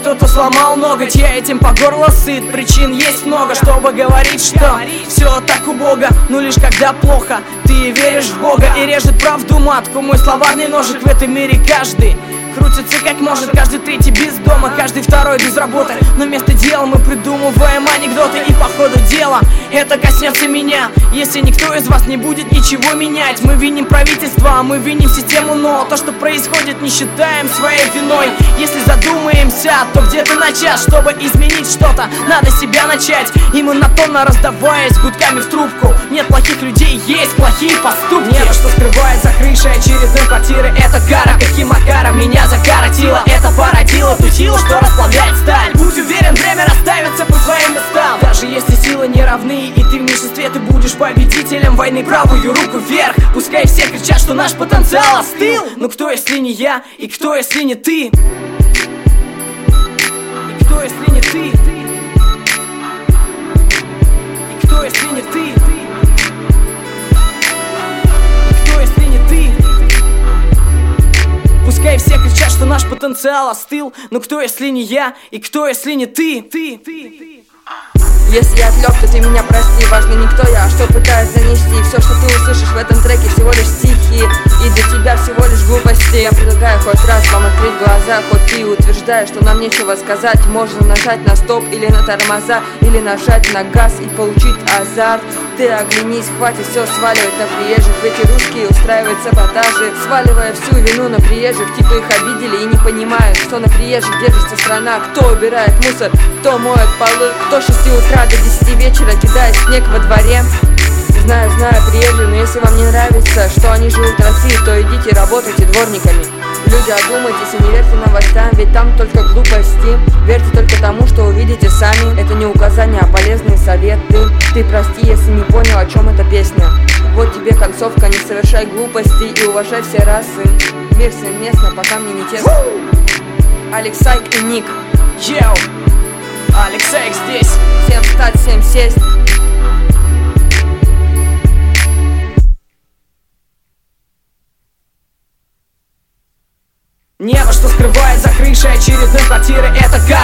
кто-то сломал ноготь, я этим по горло сыт. Причин есть много, чтобы говорить, что все так убого. Ну лишь когда плохо, ты веришь в Бога и режет правду матку. Мой словарный ножик в этом мире каждый крутится как может, каждый третий без дома, каждый второй без работы. Но вместо дела мы придумываем анекдоты, и по ходу дела это коснется меня, если никто из вас не будет ничего менять. Мы виним правительство, мы виним систему, но то, что происходит, не считаем своей виной. Если задумаемся, то где-то начать, чтобы изменить что-то, надо себя начать. И монотонно раздаваясь гудками в трубку: нет плохих людей, есть плохие поступки. Небо, что скрывает за крышей очередной квартиры, это кара, каким макаром меня закоротило. Это породило ту силу, что расплавляет сталь. Будь уверен, время расставится по своим местам. Даже если силы не равны и ты в меньшинстве, ты будешь победителем войны. Правую руку вверх, пускай все кричат, что наш потенциал остыл. Но кто, если не я, и кто, если не ты? И кто, если не ты? И кто, если не ты? И кто, если не ты? Пускай все кричат, что наш потенциал остыл. Но кто, если не я, и кто, если не ты? Если я отвлек, то ты меня прости. Важно не кто я, а что пытаюсь донести. Все, что ты услышишь в этом треке, всего лишь стихи, и для тебя всего лишь глупости. Я предлагаю хоть раз вам открыть глаза, хоть ты утверждаешь, что нам нечего сказать. Можно нажать на стоп или на тормоза, или нажать на газ и получить азарт. Ты оглянись, хватит все сваливать на приезжих. Эти русские устраивают саботажи, сваливая всю вину на приезжих. Типа их обидели и не понимают, что на приезжих держится страна. Кто убирает мусор, кто моет полы, кто с 6 утра до 10 вечера кидает снег во дворе. Знаю, приезжие, но если вам не нравится, что они живут в России, то идите работайте дворниками. Люди, одумайтесь и не верьте новостям, ведь там только глупости. Верьте только тому, что увидите сами. Это не указания, а полезные советы. Ты прости, если не понял, о чем эта песня. Вот тебе концовка: не совершай глупостей и уважай все расы. Мир совместно, пока мне не тесно. Алексайк и Ник. Йоу, Алексайк здесь. Всем встать, всем сесть. Небо, что скрывает за крышей очередной квартиры, это